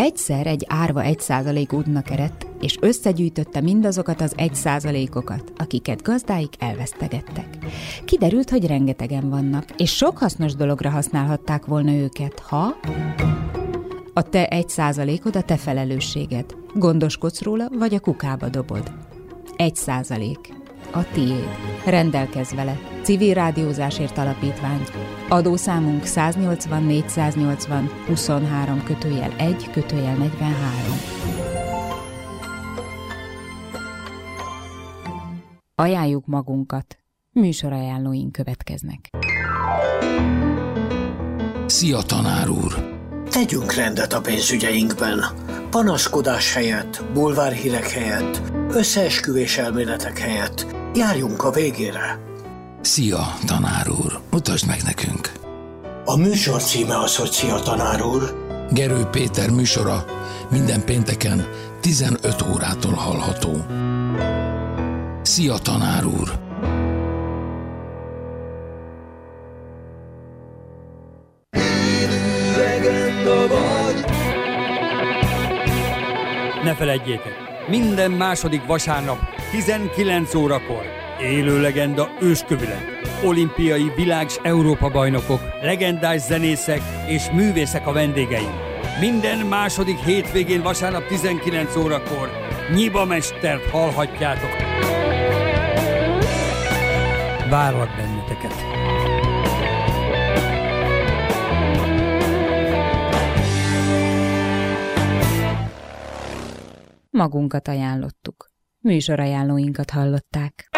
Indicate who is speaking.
Speaker 1: Egyszer egy árva 1% útnak eredt, és összegyűjtötte mindazokat az 1%-okat, akiket gazdáik elvesztegettek. Kiderült, hogy rengetegen vannak, és sok hasznos dologra használhatták volna őket, ha... A te 1%-od a te felelősséged. Gondoskodsz róla, vagy a kukába dobod. 1%. A tiéd. Rendelkezz vele. Civil Rádiózásért Alapítvány. Adószámunk 180 480 23-1-43. Ajánljuk magunkat. Műsorajánlóink következnek.
Speaker 2: Szia, tanár úr!
Speaker 3: Tegyünk rendet a pénzügyeinkben. Panaszkodás helyett, bulvárhírek helyett, összeesküvés elméletek helyett járjunk a végére.
Speaker 2: Szia, tanár úr! Mutasd meg nekünk!
Speaker 3: A műsor címe az, hogy Szia, tanár úr.
Speaker 2: Gerő Péter műsora minden pénteken 15 órától hallható. Szia, tanár úr!
Speaker 4: Ne feledjétek, minden második vasárnap 19 órakor élő legenda őskövület, olimpiai világ- és Európa-bajnokok, legendás zenészek és művészek a vendégeink. Minden második hétvégén vasárnap 19 órakor Nyiba Mestert hallhatjátok. Várlak benneteket!
Speaker 1: Magunkat ajánlottuk. Műsorajánlóinkat hallották.